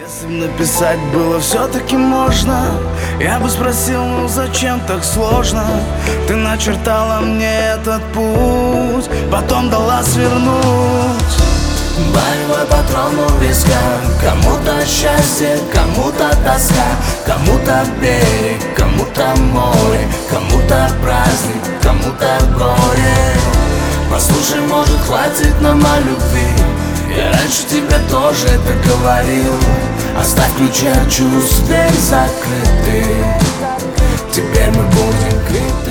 Если б написать было все-таки можно, я бы спросил, ну зачем так сложно? Ты начертала мне этот путь, потом дала свернуть. Болевой патрон у виска. Кому-то счастье, кому-то тоска, кому-то берег, кому-то море, кому-то праздник, кому-то горе. Послушай, может, хватит нам о любви. Я раньше тебе тоже это говорил. Оставь ключи от чувств, дверь закрыты. Теперь мы будем крепты.